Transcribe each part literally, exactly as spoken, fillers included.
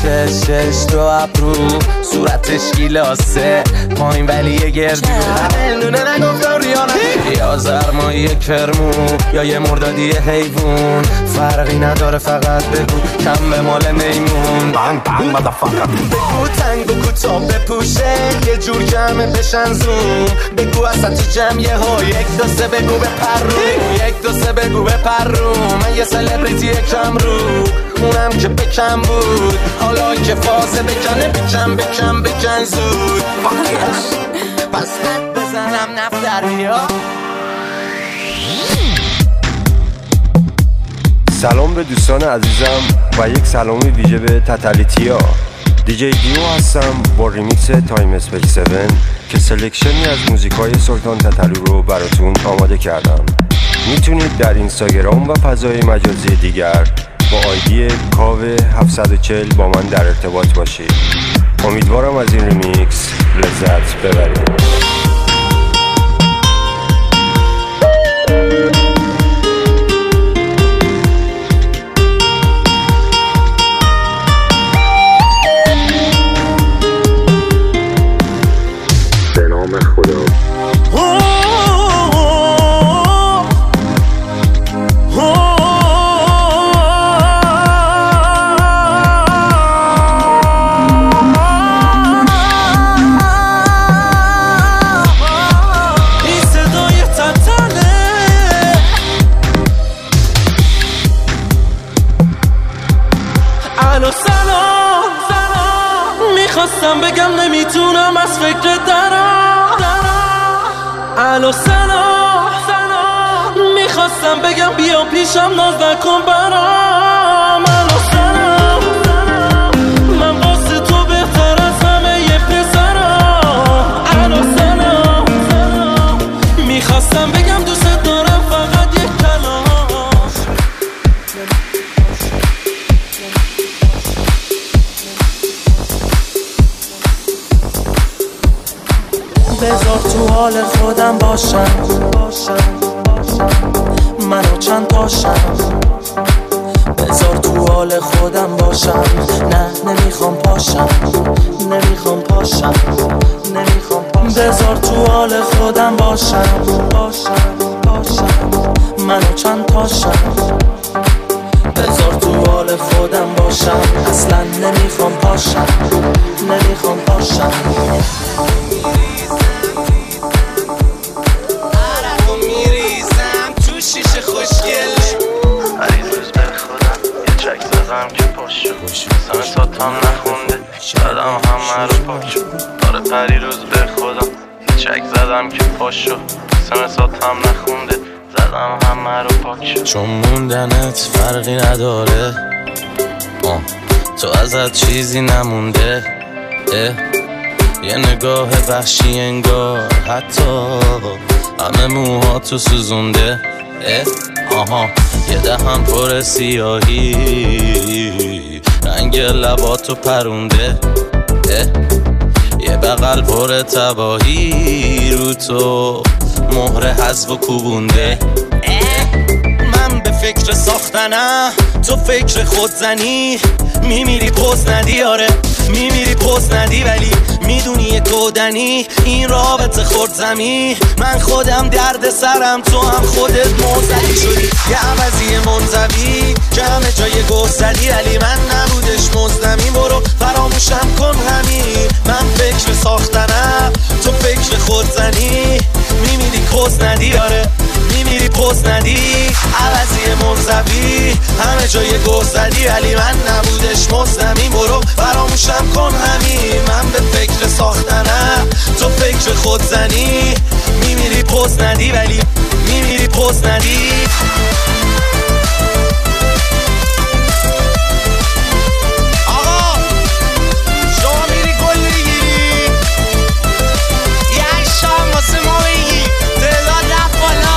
چش چش تو ابرو صورتش گیلاسه پایین ولی یه گردو نونه نگفتم ریانه یا زرمایی کرمو یا یه مردادی یه حیوون فرقی نداره فقط بگو کم به مال میمون بانگ بانگ مدفاکر بگو تنگ بگو تا بپوشه یه جور جمع بشن زوم بگو اصلا تو جمع یه ها یک دو سه بگو به پرو یک دو سه بگو به پرو من یه سلبریتی کم رو اونم که بکم بود حالا که فازه بکنه بکن بکن بکن زود پس حد بزنم نفتر بیا. سلام به دوستان عزیزم و یک سلامی ویژه به تتلیتیا. دیجی دیو هستم با ریمیکس تایم اسپیس هفت که سلکشنی از موزیکای سلطان تتلو رو براتون آماده کردم. میتونید در اینستاگرام و فضای مجازی دیگر با آیدی کاوه هفتصد و چهل با من در ارتباط باشید. امیدوارم از این ریمیکس لذت ببرید. میخواستم بگم نمیتونم از فکر درم الو سلام میخواستم بگم بیا پیشم ناز نکن برام الو سلام من واسه تو بهتر از همه یه پسرم الو سلام میخواستم بگم دوست دارم فقط یک کلام بذار تو حال خودم باشم منو چند تاشم بذار تو حال خودم باشم نه نمیخوام پاشم نمیخوام پاشم نمیخوام پاشم بذار تو حال خودم باشم باشم باشم منو چند تاشم بذار تو حال خودم باشم اصلا نمیخوام پاشم نمیخوام پاشم شیشه خوشگل هر روز به خودم یه چک زدم که پاشو سمه ساتم نخونده زدم همه رو پاشو داره پری روز به خودم یه چک زدم که پاشو سمه ساتم نخونده زدم همه رو پاشو چون موندنت فرقی نداره آه. تو ازت چیزی نمونده اه. یه نگاه وحشی انگار حتی همه موها تو سوزونده آها یه دهن پر سیاهی رنگ لباتو پرونده یه بغل پر تباهی رو تو مهر حذف و کوبونده من به فکر ساختنم تو فکر خودزنی میمیری پوز ندی آره میمیری پوز ندی ولی میدونی یه کودنی این رابطه خورد زمین من خودم درد سرم تو هم خودت موزدی شدی یه عوضی منزوی که همه جای گوه زدی ولی من نبودش مزدمی برو فراموشم کن همین من فکر ساختنم تو فکر خودزنی میمیری پوز ندی آره میمیری پوز ندی عوضی منزوی همه جای گوه زدی ولی من نبودش مزدمی برو فراموشم کن همین من به فکر ساختنم تو فکر خودزنی میمیری پوز ندی ولی میمیری پوز ندی آقا شما میری گل میگیری یه شام واسه ما بگی تعداد رفت بالا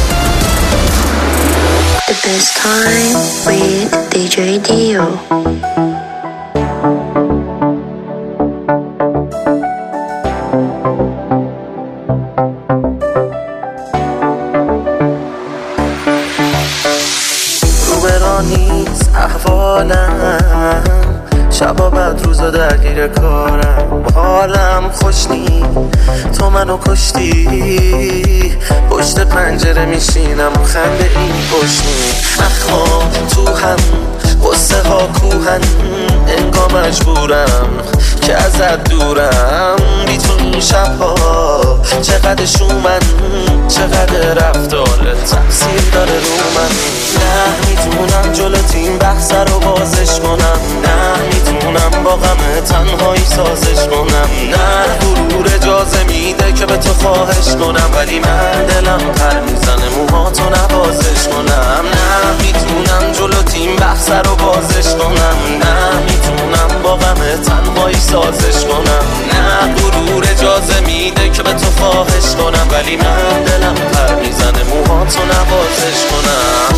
The best time with دیجی دیو. روبرانیست احوالم شبا بعد غیر کارم، حالم خوش نی، تو منو کشتی. پشت پنجره میشینم خنده این پشنی، اخوام تو هم قصه ها کوهن، انگار مجبورم که ازت دورم. بی تو این شبها چقدر شومن، چقدر رفتارت تاثیر داره رو من. نه میتونم جلو تیم بحث رو بازش کنم، نه میتونم با غم تنهایی سازش کنم. نه غرور اجازه میده که به تو خواهش کنم، ولی من دلم پر میزنه موهاتو نوازش کنم. نه میتونم جلو تیم بحث رو بازش کنم، نه میتونم با غم تنهایی سازش کنم. نه غرور اجازه میده که به تو خواهش کنم، ولی من دلم پر میزنه موهاتو نوازش کنم.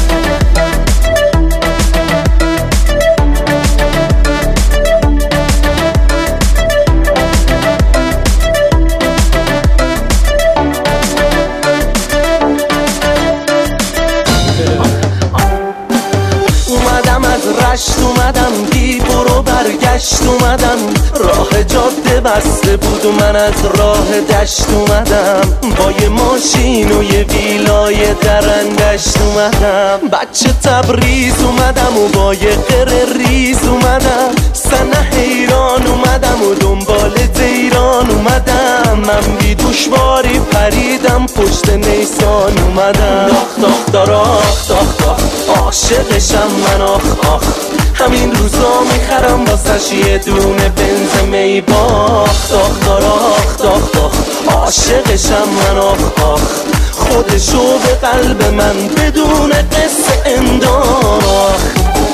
اومدم بی برو برگشت، اومدم راه جاده بسته بود و من از راه دشت اومدم. با یه ماشین و یه ویلای درندشت اومدم. بچه تبریز اومدم و با یه قره ریز اومدم. سنه حیران اومدم و دنبال دیران اومدم. من بی دشواری پریدم پشت نیسان اومدم. داخ داخ داراخ داخ داخ عاشقشم من آخ آخ. همین روزا میخرم واسش یه دونه بنز می باخ. داخ داراخ داخ داخ عاشقشم من آخ آخ. خودشو به قلب من بدون قصه انداخت.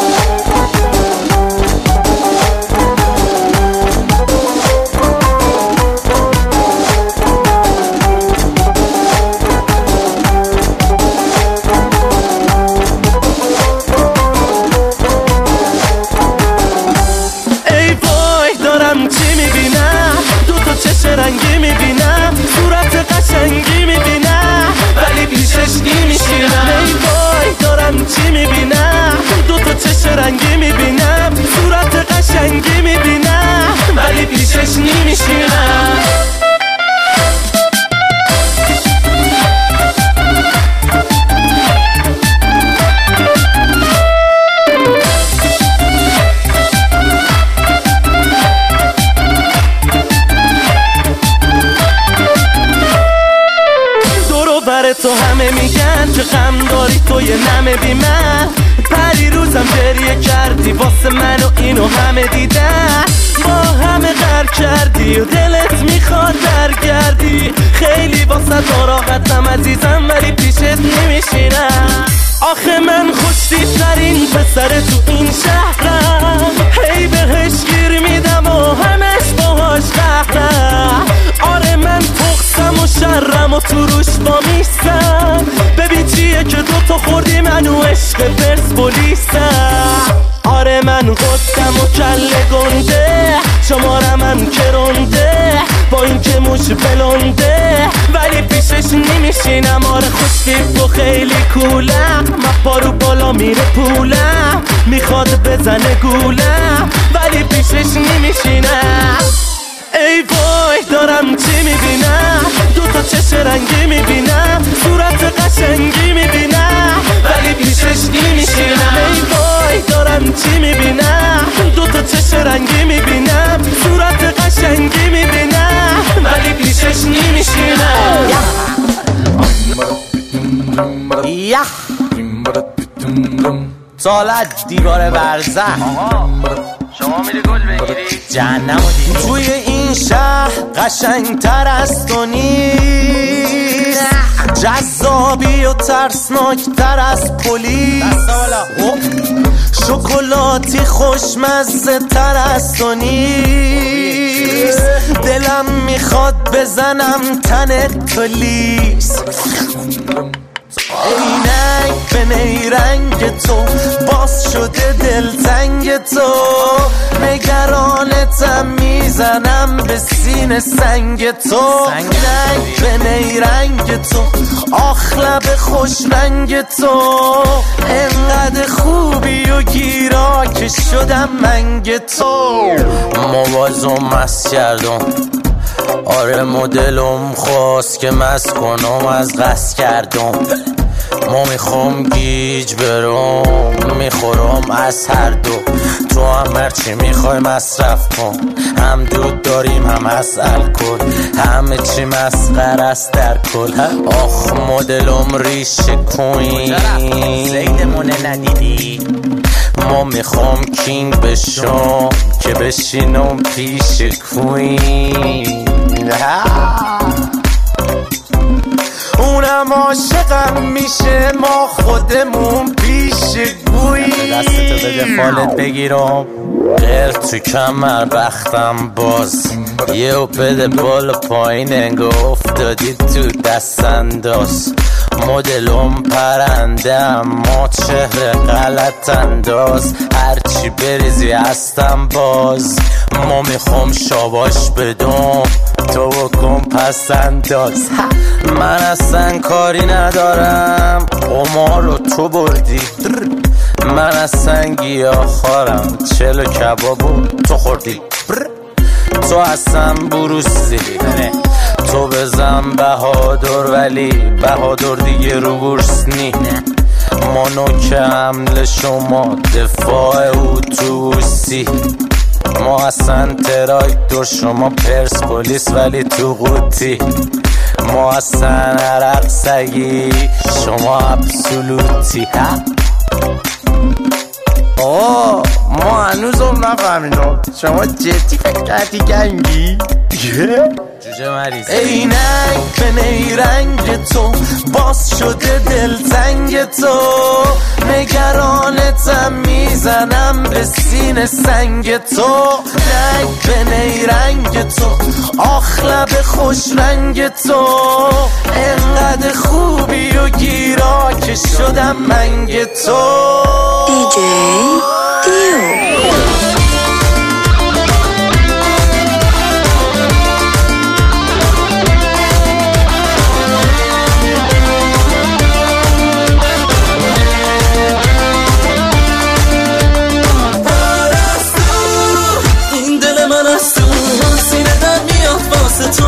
رنگی میبینم صورت قشنگی میبینم، ولی پیشش نمیشینم. ای وای دارم چی میبینم، دو تا چش رنگی میبینم صورت قشنگی میبینم، ولی پیشش نمیشینم. تو همه میگن که غم داری تو یه نمه بی من. پری روزم گریه کردی واسه من و اینو همه دیدن. با همه غر کردی و دلت میخواد برگردی. خیلی واسه ناراحتم عزیزم ولی پیشت نمیشینم. آخه من خوشتیترین پسر تو این شهرم. هی بهش گیر میدم و همش باهاش قهرم. آره من تخصم و شرم و تو روش با میستم. ببین چیه که دوتا خوردی منو عشق پرسپولیسم. آره من قدم و کله گنده، شمارم هم کرنده، با این که موش بلنده، ولی پیشش نمیشینم. آره خوشتیپ و خیلی کولم، من پارو بالا میره پولم، میخواد بزنه گولم، ولی پیشش نمیشینم. ای وای دارم چی میبینم، دو تا چش رنگی میبینم صورت قشنگی میبینم، ولی پیشش نمیشینم. ای وای دارم چی میبینم، دو تا چش رنگی میبینم صورت قشنگی میبینم، ولی پیشش نمیشینم. یه سالت دیوار برزخ شما میری گل بگیری جهنم و دیگه. توی این شهر قشنگتر از تو نیست، جذابی و ترسناکتر از پلیس. شکلاتی خوشمزه تر از تو نیست، دلم میخواد بزنم تنت تو لیس. عینک به نیرنگ تو باز شده دلتنگ تو، نگرانتم میز میزنم به سینه سنگ تو، رنگ به نیرنگ تو، آخ لب خوش رنگ تو، انقدر خوبی و گیرا که شدم منگ تو. موازم مست کردم، آره مدلم خواست که مست کنم از قصد کردم. ما میخوام گیج برم، میخورم از هر دو، تو هم هرچی میخوای مصرف کن. هم دود داریم هم از الکل، همه چی مسخره است در کل. آخ مدلم ریشه کوین، زیدمونه ندیدی. ما میخوام کینگ بشم که بشینم پیش کوین. اونم عاشقم میشه ما خودمون پیش گویی. دستتو بده فالت بگیرم، غیر تو کمر بختم باز، یه و بده بالا پایین انگاه افتادی تو دست انداز. مدلم پرنده اما چهره غلط انداز، هرچی بریزی هستم باز. ما میخوام شاباش بدم تو بکن پس انداز. من اصلا کاری ندارم، قمار رو تو بردی. من اصلا گیاهخوارم، چلو کبابو تو خوردی. تو اصلا بروسی، تو بزن بهادر ولی بهادر دیگه رو بورس نی. ما نوک حمل شما دفاع اتوبوسی، ما اصلا تراکتور شما پرسپولیس ولی تو قوطی. ما اصلا عرق سگی شما ابسولوتی. آه ما هنوزم نفهمیدم شما جدی فکر کردی گنگی؟ جوجه مریض. عینک به نیرنگ تو، باز شده دلتنگ تو، نگرانتم میزنم به سینه سنگ تو، رنگ به نیرنگ تو، آخ لب خوش رنگ تو، انقدر خوبی و گیرا که شدم منگ تو. دی جی دیو تو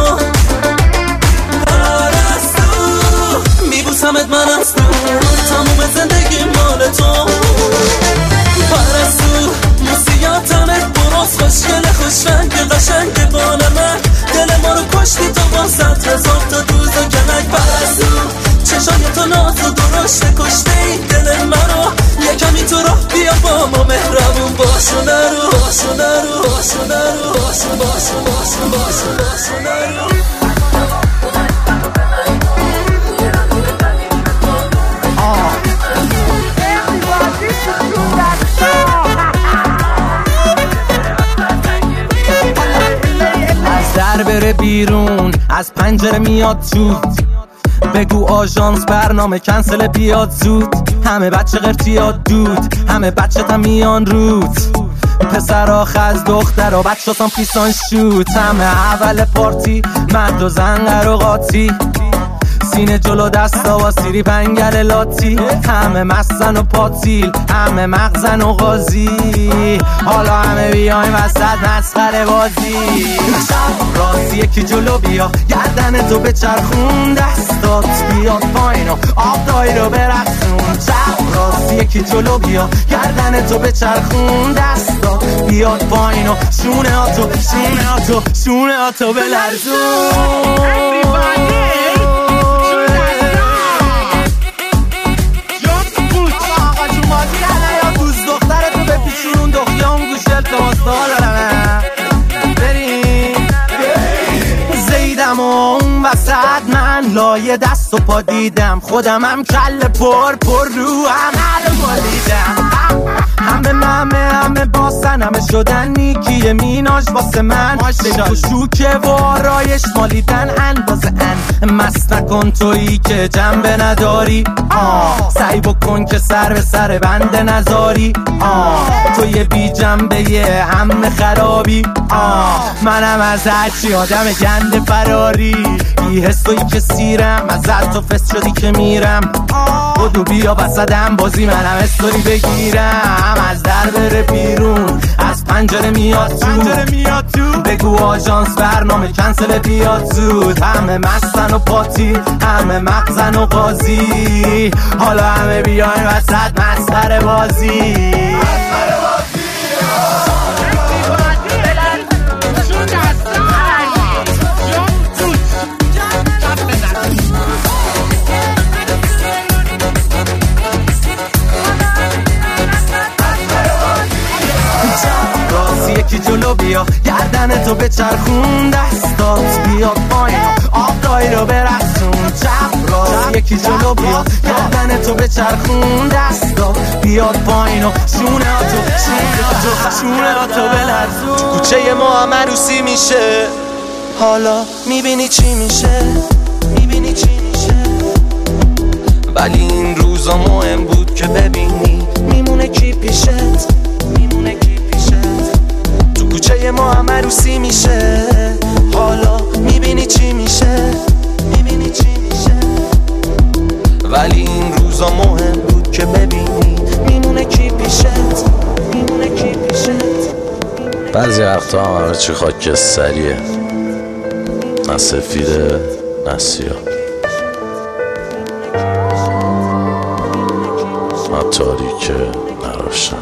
پرستو میبوسمت من از دور، تموم زندگی مال تو. پرستو موسیاتمت براز خوشگل خوش رنگ قشنگ بال من، دل ما رو کشتی تو با صد هزار تا دوز و کنک. پرستو چشای تو ناز و درشت کشته این دل من رو، یکمی تو راه بیا با ما مهربون باش و نرو باش و نرو باش و نرو باش و باش و باش و باش و باش و نرو. از در بره بیرون از پنجره میاد تو، بگو آژانس برنامه کنسل بیاد زود. همه بچه قرتیاد دود، همه بچه تا میان رود، پسر آخز دختر و بچه تام پیسان شود. همه اول پارتی مرد و زنگر و قاطی، سینه جلو دستا و سیری پنگل لاتی. همه مستن و پاتیل، همه مغزن و غازی، حالا همه بیایم وسط مسخره بازی. شب راستی یکی جلو بیا، گردن تو بچرخون، دستات بیاد پایین و آب دایی رو برقصون. شب راستی یکی جلو بیا، گردن تو بچرخون، دستات بیاد پایین و شونه ها تو شونه ها تو شونه ها تو بلرزون. زیدم و اون وسط من لایه دست و پا دیدم، خودم هم کل پر پر رو هم حل بالیدم. همه همه همه باسن همه شدن نیکی میناژ واسه من دل شوکه و آرایش مالیدن اندازه ان مست نکن تویی که جنبه نداری آه سعی بکن که سر به سر بنده نذاری آه توی بی جنبه یه همه خرابی آه منم از هرچی آدم گنده فراری بی حس تویی که سیرم از تو فست شدی که میرم بودو بیا وسطم بازی منم استوری بگیرم از در بره بیرون از پنجره میاد تو پنجره میاد تو بگو آژانس برنامه کنسل بیاد زود همه مستن و پاتی همه مغزن و قاضی حالا همه بیاین وسط مسخره بازی مسخره بازی یکی جلو بیا گردن تو بچرخون دستات بیاد پایین آقای رو برسون چپ راست یکی جلو بیا گردن تو بچرخون دستات بیاد پایین و شونه ها تو شونه ها تو شونه ها تو بلرزون تو کوچه ما هم عروسی میشه حالا میبینی چی میشه میبینی چی میشه ولی این روزا مهم بود که ببینی میمونه کی پیشت میمونه کی کوچه ما هم عروسی میشه حالا میبینی چی میشه میبینی چی میشه ولی این روزا مهم بود که ببینی میمونه کی پیشت میمونه کی پیشت بعضی وقتا هم همه چی خاکستریه نه سفیده نه سیاه نه تاریکه نه روشن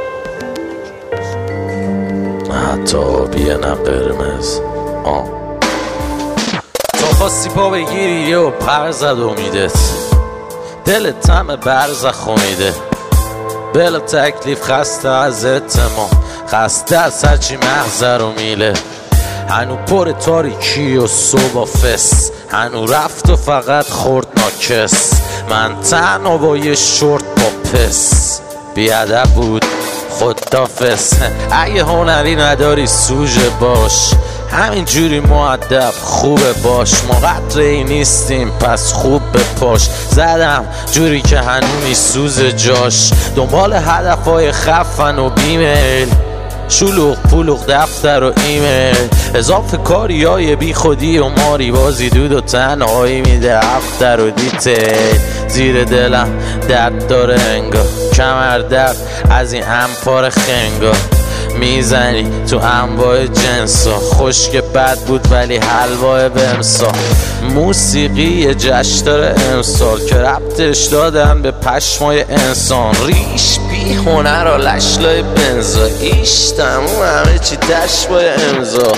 حتی آبیه نه قرمز آه تو خواستی پا بگیری و پر زد امیدت دلت همه برز خومیده بلا تکلیف خسته از اتمام خسته از هرچی مغزه رو میله هنو پر تاریکی و صبح فس هنو رفت و فقط خورد ناکس من تنها با یه شورت با پس بیادب بود خدافز اگه هنری نداری سوژه باش همینجوری مؤدب خوبه باش ما قدری نیستیم پس خوب بپاش زدم جوری که هنونی سوز جاش دنبال هدفهای خفن و بیمیل شلوغ پلوغ دفتر و ایمیل اضافه کاری های بی خودی و ماری بازی دود و تنهایی میده افتر و دیتیل زیر دلم درد داره انگار کمر درد از این انپار خنگا میزنی تو انواع جنسا خشک بد بود ولی حلوای بمسا موسیقی یه جشن داره امسال که ربطش دادن به پشمای انسان ریش بی هنر و لشلای بنزا ایش تموم همه چی دشت بای امضا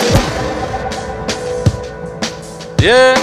yeah.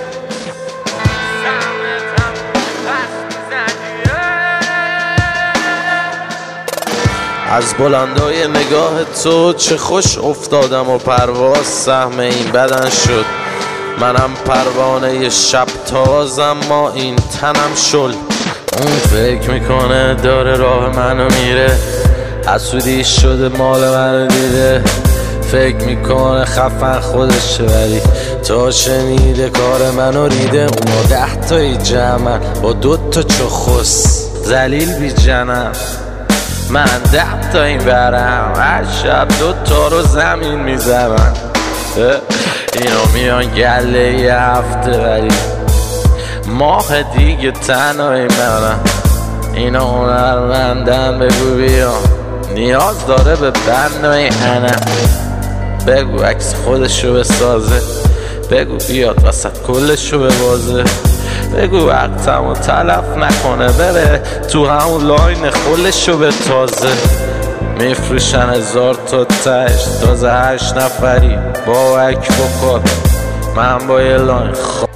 از بلندای نگاه تو چه خوش افتادم و پرواز سهم این بدن شد منم پروانه شب تازم ما این تنم شل اون فکر میکنه داره راه منو میره حسودی شده مال منو دیده فکر میکنه خفن خودشه ولی تا شنیده کار منو ریده اونا ده تایی جمعن با دوتا چخص زلیل بی جنم من ده تا این برم هر شب دوتا رو زمین میزنم اینا میان گله یه هفته ولی ماه دیگه تنهایی منم اینا هنرمندن بگو بیا نیاز داره به بنای انم بگو عکس خودشو بسازه بگو بیاد وسط کلشو ببازه بگو وقتمو تلف نکنه بره تو همون لاین خلشو به تازه میفروشن هزار تا تشت تازه هشت نفری با وک بکن من با یه لاین خ...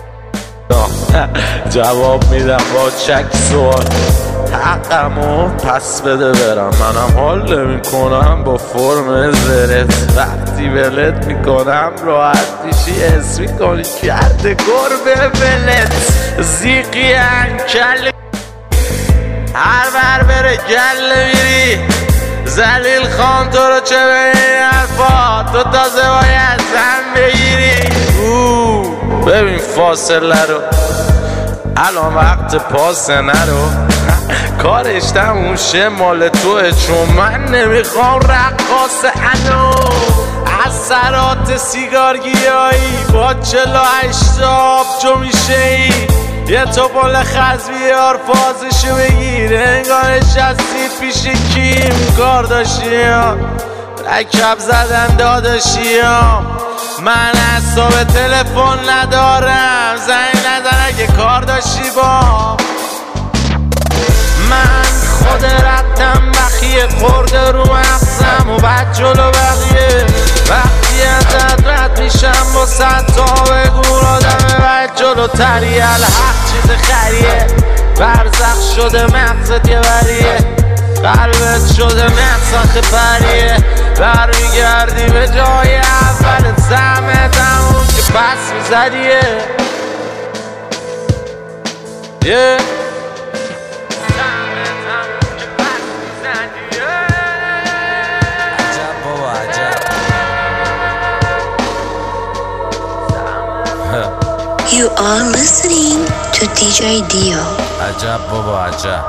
جواب میدم با چک سوال حقمو پس بده برم منم حال نمی کنم با فرم زرت وقتی ولت میکنم راحت میشی حس میکنی کرده گربه ولت زیقی انکل هر بر بره گل میری زلیل خان تو رو چه به این حرفا، تو تازه باید زن بگیری. اوه ببین فاصله رو، الان وقت پاسه نرو. کارش تموم شه مال توه، چون من نمیخوام رقاص انو. اثرات سیگار گیایی با چلو هشتاب جو میشه ای. یه توپل خز بیار فازشو بگیر، انگار نشستی پیش کیم کارداشیان. رکب زدن داداشیام، من حساب تلفن ندارم، زنگ نزن اگه کار داشتی با من. خود رفتم بخیه خورده رو مغزم و بعد جلو بقیه. وقتی ازت رد میشم با صد تا بگو آدم بعد جلو تریه. الحق چیز خریه، برزخ شده مغزت یه بریه، قلبت شده مغزخ پریه. برمیگردی به جای اولت، زمت همون که پس میزدیه. yeah. You are listening to دی جی Dio. عجب بابا عجب.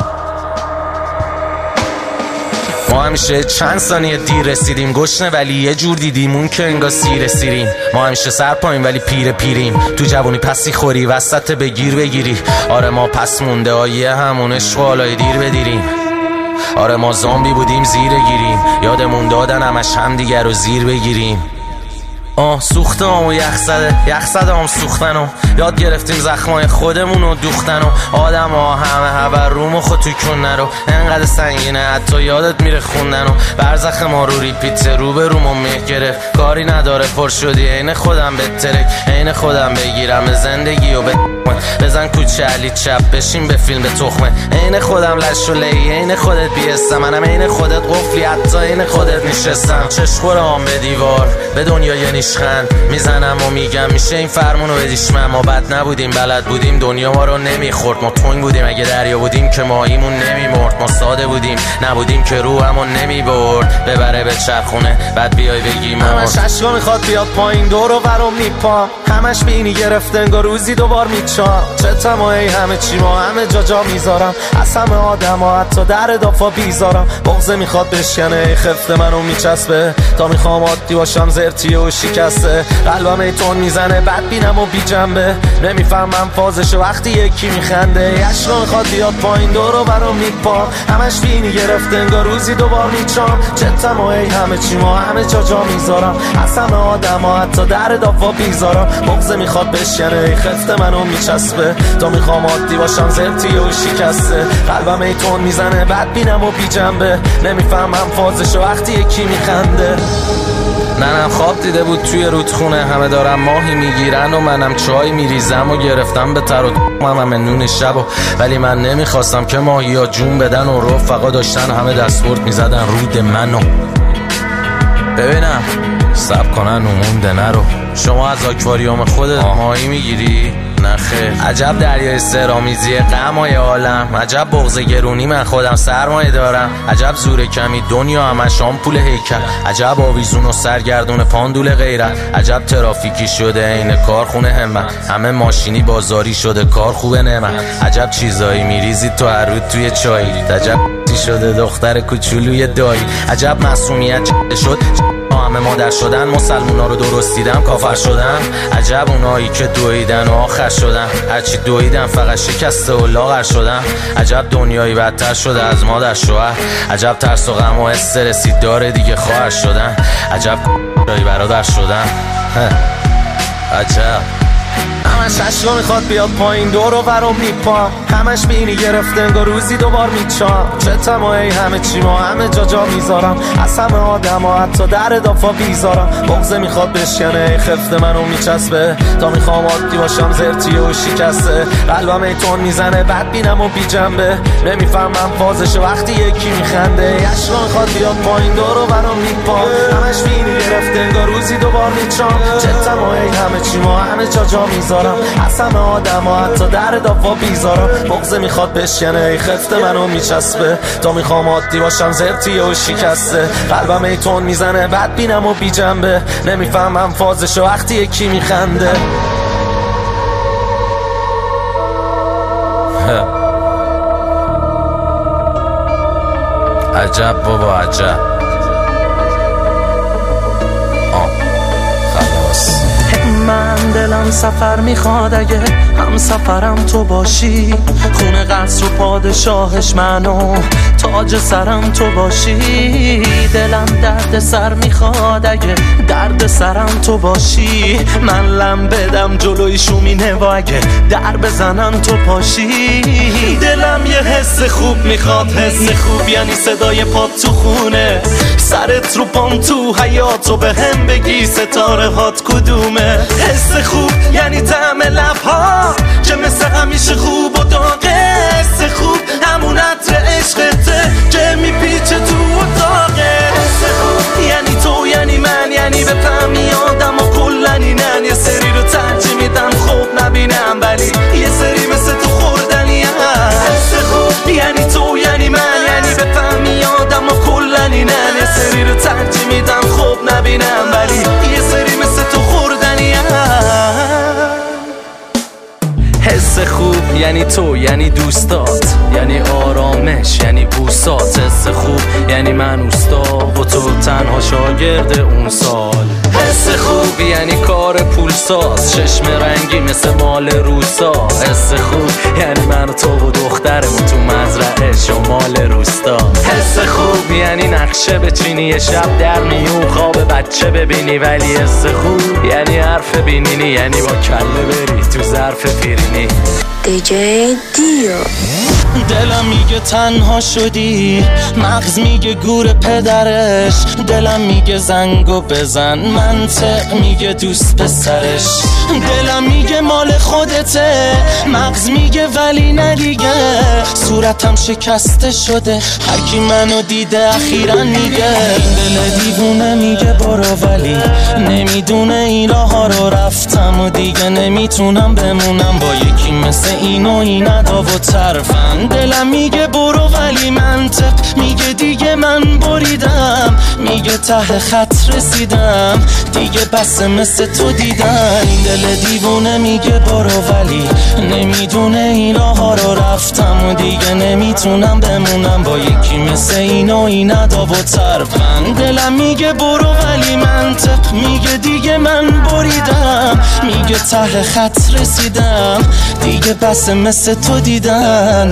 ما همیشه چند ثانیه دیر رسیدیم، گشنه ولی یه جور دیدیم اون که انگار سیر سیریم. ما همیشه سر پایین ولی پیر پیریم، تو جوونی پسی خوری وسط بگیر بگیری. آره ما پس مونده آیه همون اشوالای دیر بدیریم. آره ما زامبی بودیم زیر گیریم، یادمون دادن همش هم دیگر رو زیر بگیریم. آه سوخته هم و یخ زده، یخ زده هم سوختن و یاد گرفتیم زخمای خودمون رو دوختن و آدم ها همه هبر روم و خود توی کن نرو. انقدر سنگینه حتی یادت میره خوندن و برزخ ما رو ریپیت رو به روم و مه گرفت. کاری نداره پر شدی عین خودم بترک، عین خودم بگیرم زندگی و به بزن کوچه علی چپ بشین به فیلم به تخمه. عین خودم لش و لی، عین خودت بیستم، منم عین خودت قفلی حتی عین خودت نشستم. چشخورام به دیوار به دنیا یه نیشخند میزنم و میگم میشه این فرمونو بدیش من. ما بد نبودیم بلد بودیم دنیا ما رو نمیخورد، ما تنگ بودیم اگه دریا بودیم که ماهیمون نمیمرد. ما ساده بودیم نبودیم که روحمون نمیبرد، ببره به چرخونه بعد بیای بگی ما. همش عشقا میخواد بیاد پایین دورو برام میپام، همش بینی گرفته انگار روزی دوبار میچام. چه تمایی همه چی ما همه جا جا میذارم، از همه آدم ها حتی در دافا بیزارم. بغزه میخواد بشکنه خفت منو میچسبه، تا میخوام عادی باشم زرتی و شکسته. قلبم ایتون میزنه بد بینم و بی جنبه، نمیفهمم فازشو وقتی یکی میخنده. عشقا میخواد بیاد پایین دورو برام میپام، همش بینی گرفته انگار روزی دوبار میچام. چه تمایی همه چی ما همه جا جا میذارم، از همه آدم ها حتی در دافا بیزارم. بغزه میخواد بشکنه خفت منو میچسبه، تا میخوام عادی باشم زرتی و شکسته. قلبم ایتون میزنه بد بینم و بی جنبه، نمیفهمم فازشو وقتی یکی میخنده. ننم خواب دیده بود توی رودخونه، همه دارم ماهی میگیرن و منم چای میریزم و گرفتم به تر و هم همه نون شب و ولی من نمیخواستم که ماهی ها جون بدن و رفقا داشتن همه دستورد میزدن رود منو. ببینم سب کنن نمونده نرو، شما از آکواریوم خودت ماهی میگیری؟ نخیر. عجب دریای سرامیزی غمای عالم، عجب بغض گرونی من خودم سرمایه دارم. عجب زور کمی دنیا همش آمپول هیکل، عجب آویزون و سرگردون پاندول غیرت. عجب ترافیکی شده این کارخونه همت، همه ماشینی بازاری شده کار خوبه نعمت. عجب چیزایی میریزی تو هر روز توی چایی، عجب شده دختر کوچولوی دایی. عجب معصومیت شد همه مادر شدن، مسلمونا رو درست دیدم کافر شدن. عجب اونایی که دویدن و آخر شدن، هرچی دویدن فقط شکسته و لاغر شدن. عجب دنیایی بدتر شده از مادر شوهر، عجب ترس و غم و استرسی داره دیگه خواهر شدن. عجب رایی برادر شدن. عجب همش عشقا میخواد بیاد پایین دورو برام میپام، همش بینی گرفته انگار روزی دوبار میچام. چه تمایی همه چی ما همه جا جا میذارم، از همه آدم ها حتی در دافا بیزارم. بغزه میخواد بشکنه خفت منو میچسبه، تا میخوام عادی باشم زرتی و شکسته. قلبم ایتون میزنه بد بینم و بی جنبه، نمیفهمم فازشو وقتی یکی میخنده. عشقا میخواد بیاد پایین دورو برام میپام، همش بینی گرفته انگار روزی دوبار میچام. چه تمایی همه چی ما همه جا جا میذارم، میکنم از همه آدم ها، حتی در دافا بیزارم. بغضه میخواد بشکنه ای خفته منو میچسبه، تا میخوام عادی باشم زرتیه و شکسته. قلبم ای تون میزنه بد بینم و بی جنبه، نمیفهمم فازشو وقتی یکی میخنده. عجب بابا عجب. آه خلاص. من دلم سفر میخواد اگه هم سفرم تو باشی، خونه قصر و پادشاهش منو تاج سرم تو باشی. دلم درد سر میخواد اگه درد سرم تو باشی، من لم بدم جلوی شومینه و اگه در بزنم تو پاشی. دلم یه حس خوب میخواد، حس خوب یعنی صدای پات تو خونه، سرت رو پام تو حیاتو به هم بگی ستاره هات کدومه. حس خوب یعنی طعم لبها که مثل همیشه خوب و داغه، حس خوب همون عطر عشقته که میپیچه تو اتاقه. حس خوب یعنی تو یعنی من، یعنی به فهمی آدم و کلن اینن. یه سری رو ترجیح میدم خوب نبینم ولی یه سری مثل تو خوردنی هم. حس خوب یعنی تو یعنی من، یعنی به فهمی آدم و کلن اینن. یه سری رو ترجیح میدم خوب نبینم ولی یه سری مثل تو خوردنی هم. حس خوب یعنی تو یعنی دوستات، یعنی آرامش یعنی بوسات. حس خوب یعنی من اوستا و تو تنها شاگرد اون سال. حس خوب یعنی کار پولساز، چشم رنگی مثل مال روسا. حس خوب یعنی من و تو و دخترمون تو مزرعه شمال روستا. حس خوب یعنی نقشه بچینی یه شب در میون خواب بچه ببینی، ولی حس خوب یعنی حرف بینینی، یعنی با کله بری تو ظرف فیرینی. دیجی دیو. دلم میگه تنها شدی، مغز میگه گور پدرش. دلم میگه زنگو بزن، منطق میگه دوست پسرش. دلم میگه مال خودته، مغز میگه ولی نه دیگه. صورتم شکسته شده، هر کی منو دیده اخیراً میگه. این دل دیوونه میگه برو ولی نمیدونه این راه ها رو رفتم و دیگه نمیتونم بمونم با یکی مثل این و این ادا و طرفن. دلم میگه برو ولی منطق میگه دیگه من بریدم، میگه ته خط رسیدم دیگه بس مثل تو دیدن. این دل دیوونه میگه برو ولی نمیدونه این راه ها رو رفتم و دیگه نمیتونم بمونم با یکی مثل این و این ادا و طرفن. دلم میگه برو ولی منطق میگه دیگه من بریدم، میگه ته خط رسیدم دیگه بس مثل تو دیدن.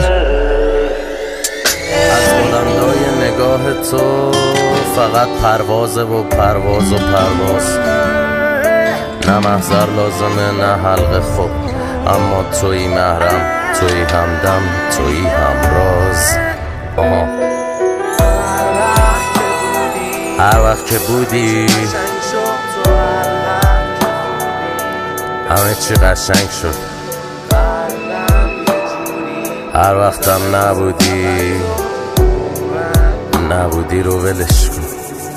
از بلندای نگاه تو فقط پروازه و پرواز و پرواز. نه محضر لازمه نه حلقه خوب، اما توی محرم، توی همدم، توی همراز. آها. هر وقت که بودی همه چی قشنگ شد، هر وقتم نبودی نبودی رو ولش کن.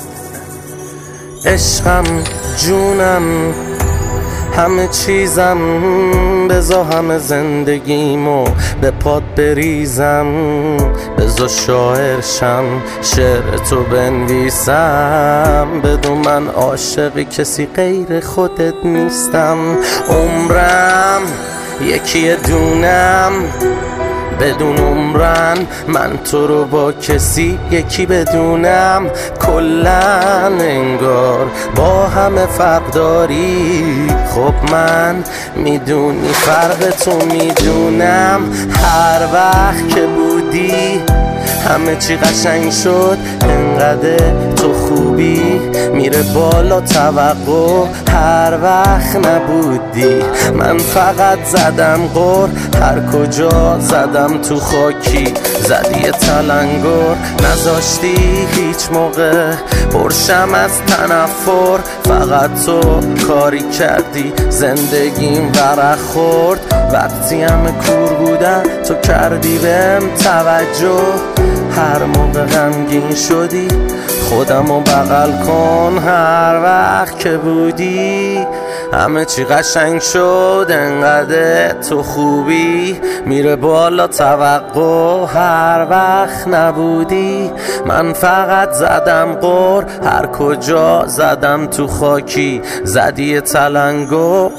عشقم جونم همه چیزم، بزا همه زندگیمو به پات بریزم. بزا شاعرشم شعر تو بنویسم، بدون من عاشق کسی غیر خودت نیستم. عمرم یکی دونم بدون عمرن، من تو رو با کسی یکی بدونم. کلن انگار با همه فرق داری، خب من میدونی فرق تو میدونم. هر وقت که بودی همه چی قشنگ شد، انقدر تو خوبی میره بالا توقع. هر وقت نبودی من فقط زدم غر، هر کجا زدم تو خاکی زدی تلنگر. نذاشتی هیچ موقع پرشم از تنفر، فقط تو کاری کردی زندگیم ورق خورد. وقتی همه کور بودن تو کردی بهم توجه، هر موقع غمگین شدی خودمو بغل کن، هر وقت که بودی همه چی قشنگ شد، انقدر تو خوبی میره بالا توقع، هر وقت نبودی من فقط زدم قر، هر کجا زدم تو خاکی زدی تلنگو.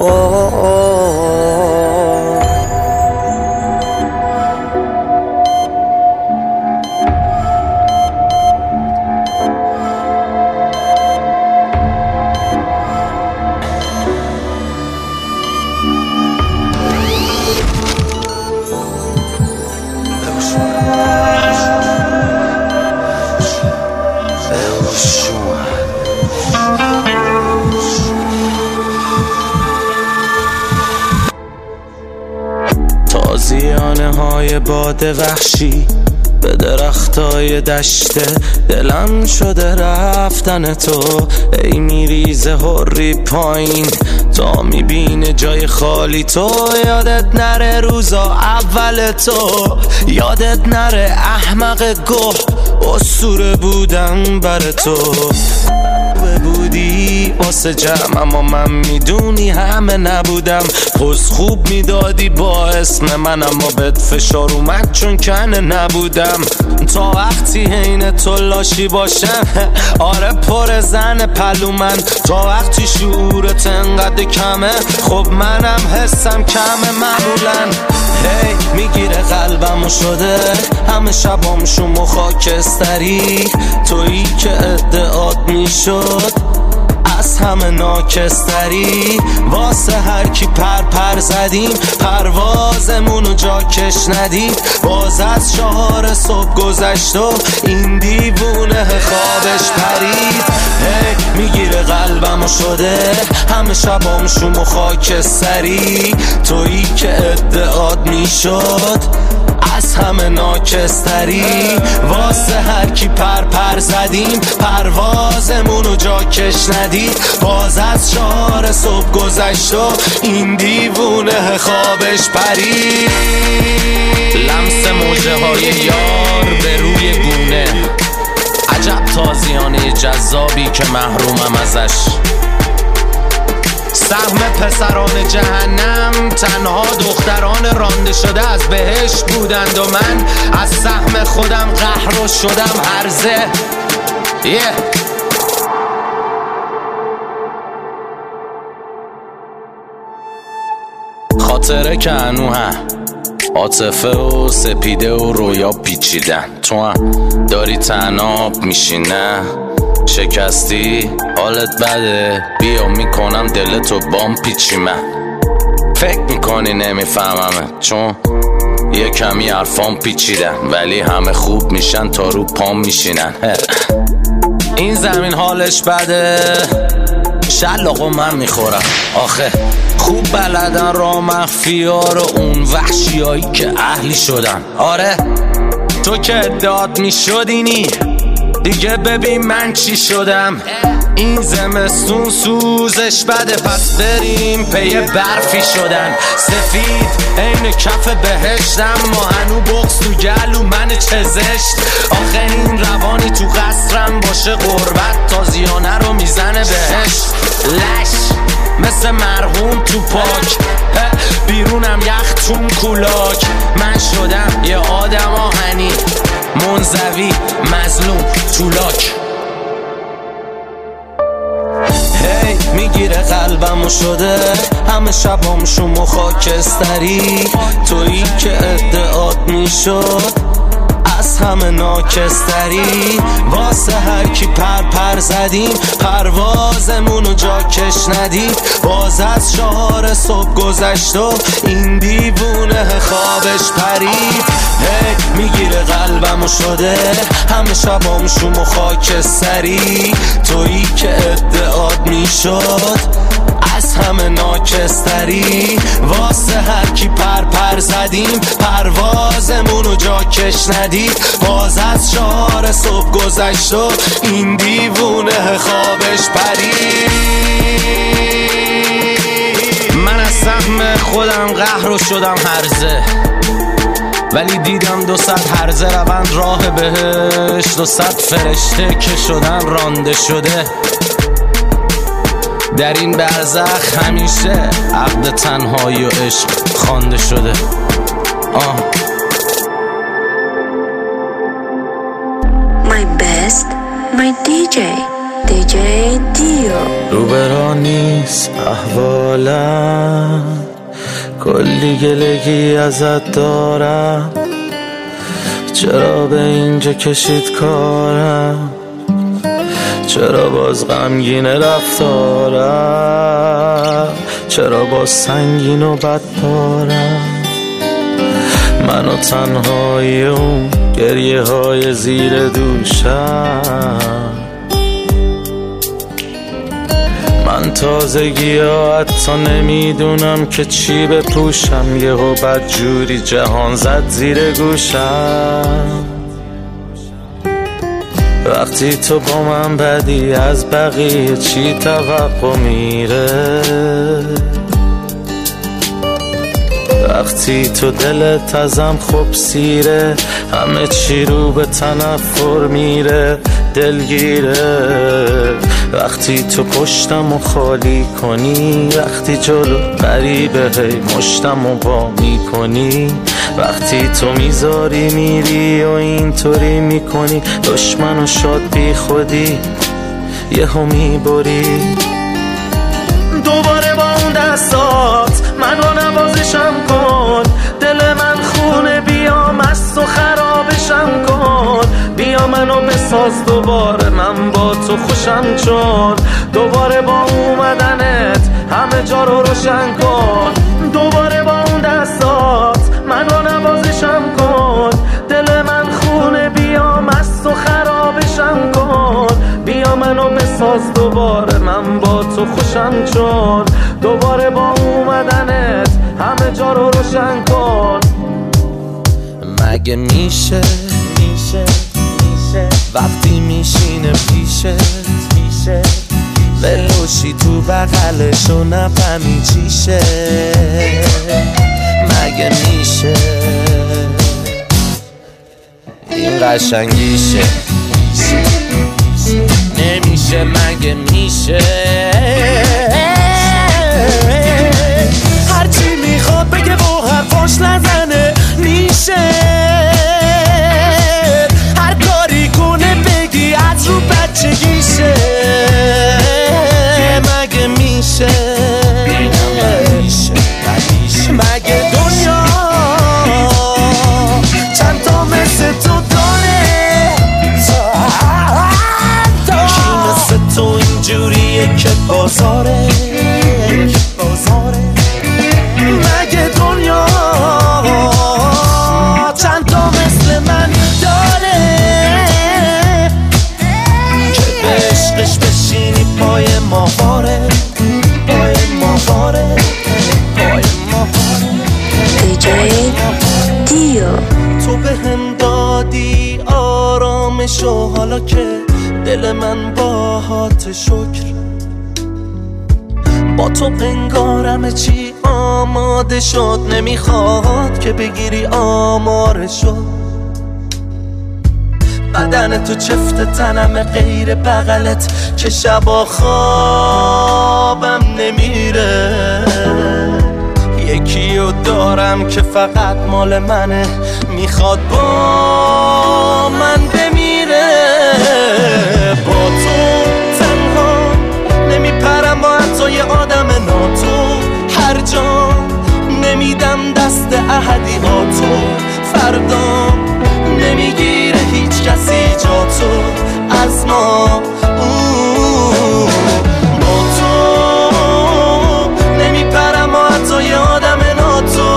تازیانه های باد وحشی به درختای دشته، دلم شده رفتن تو، ای میریزه هری پایین تا میبینه جای خالی تو. یادت نره روزا اول تو، یادت نره احمق گه، اسطوره بودم بر تو بودی واسه جمع، اما من میدونی همه نبودم. پس خوب میدادی با اسم من، اما بهت فشار اومد چون کنه نبودم. تا وقتی حین تو لاشی باشم آره پر زن پلو من، تا وقتی شعورت انقدر کمه خب منم حسم کمه معمولا. هی hey, میگیره قلبمو شده همه شبام شما خاکستری، تویی که ادعات میشد از همه ناکستری، واسه هر کی پر پر زدیم پروازمونو جا کش ندید. باز از چهار صبح گذشت و این دیوونه خوابش پرید. هی میگیره قلبمو شده همه شبام شوم و خاکستری، تویی که ادعات میشد از همه ناکستری، واسه هر کی پر پر زدیم پروازمونو جا کش ندید. باز از چهار صبح گذشت و این دیوونه خوابش پرید. لمس موجه های یار به روی گونه، عجب تازیانه جذابی که محرومم ازش. سهم پسران جهنم تنها دختران رانده شده از بهشت بودند و من از سهم خودم قهر و شدم هرزه. yeah. خاطره که انوه عاطفه و سپیده و رویا پیچیدن، تو هم داری تناب میشینه شکستی حالت بده، بیا میکنم دلتو بام پیچی. من فکر میکنی نمیفهممه چون یه کمی حرفام پیچیدن، ولی همه خوب میشن تا رو پام میشینن. این زمین حالش بده شلاقو من میخورم، آخه خوب بلدن را مخفی ها رو اون وحشی هایی که اهلی شدن. آره تو که ادعات میشدینی دیگه ببین من چی شدم. این زمستون سوزش بده پس بریم پی برفی شدن. سفید این کف بهشتم ما هنو بغز تو گلو من چه زشت. آخه این روانی تو قصرم باشه غربت تازیانه رو میزنه بهشت. لش مثل مرحوم تو پاک بیرونم یخ چون کولاک. من شدم یه آدم آهنی منزوی مظلوم تولاک. هی hey, میگیره قلبمو شده همه شبام شما خاکستری، تویی که ادعات میشد از همه ناکستری، واسه هر کی پر پر زدیم پروازمونو جا کش ندید. باز از چهار صبح گذشت و این دیوونه خوابش پرید. hey, میگیره قلبمو شده همه شبام شوم و خاکستری، تویی که ادعات میشد از همه ناکستری، واسه هر کی پر پر زدیم پروازمونو جا کش ندید. باز از چهار صبح گذشت و این دیوونه خوابش پرید. من از سهم خودم قهر و شدم هرزه. ولی دیدم دو صد هرزه روند راه بهش، دو صد فرشته که شدن رانده شده. در این برزخ همیشه عقد تنهایی و عشق خوانده شده. آه My best, my دی جی دی جی دیو. روبرا نیست احوالم، کلی گلگی ازت دارم، چرا به اینجا کشید کارم، چرا باز غمگین رفتارم، چرا باز سنگین و بدپارم، من و تنهایی اون گریه های زیر دوشم. من تازگی ها حتی نمیدونم که چی بپوشم، یهو بدجوری جهان زد زیر گوشم. وقتی تو با من بدی از بقیه چی توقع میره، وقتی تو دلت ازم خوب سیره، همه چی رو به تنفر میره دلگیره. وقتی تو پشتم و خالی کنی، وقتی جلو غریبه هی مشتم و با میکنی، وقتی تو میذاری میری و اینطوری میکنی، دشمن و شاد بی خودی یهو میبری. دوباره با اون دستات منو نوازشم کن، دل من خونه بیا مست و خرابشم کن، بیا منو بساز دوباره من با تو خوشم چون، دوباره با اومدنت همه جا رو روشن کن. دوباره با اون دستات منو نوازشم کن، دل من خونه بیا مست و خرابشم کن، بیا منو بساز دوباره من با تو خوشم چون، دوباره با اومدنت همه جا رو روشن کن. مگه میشه میشه میشه وقتی میشینه پیشت میشه ولوشی تو بغلش و نفهمی چیشه؟ مگه میشه این قشنگیشه؟ نمیشه مگه میشه؟ هرچی میخواد بگه و حرفاش نزنه میشه، هر کاری کنه بگی از رو بچگیشه. مگه میشه مگه دنیا چند تا مثل تو داره؟ کی مثل تو اینجوریه که بازاره؟ مگه دنیا چند تا مثل من داره که به عشقش بشینی پای ماهواره، پای ماهواره، پای ماهواره. دی جی دیو. تو به هم دادی آرامشو، حالا که دل من باهات شکر، با تو پنگارم چی آماده شد، نمیخواد که بگیری آمارشو. بدن تو چفت تنم غیر بغلت که شبا خوابم نمیره. یکیو دارم که فقط مال منه، میخواد با من بمیره. با تو تنها نمیپرم با حتی یه آدم ناتو، هر جا نمیدم دست احدی ها تو، فردا نمیگیره هیچ کسی جا تو از ما. با تو نمیپرم با حتی یه آدم ناتو،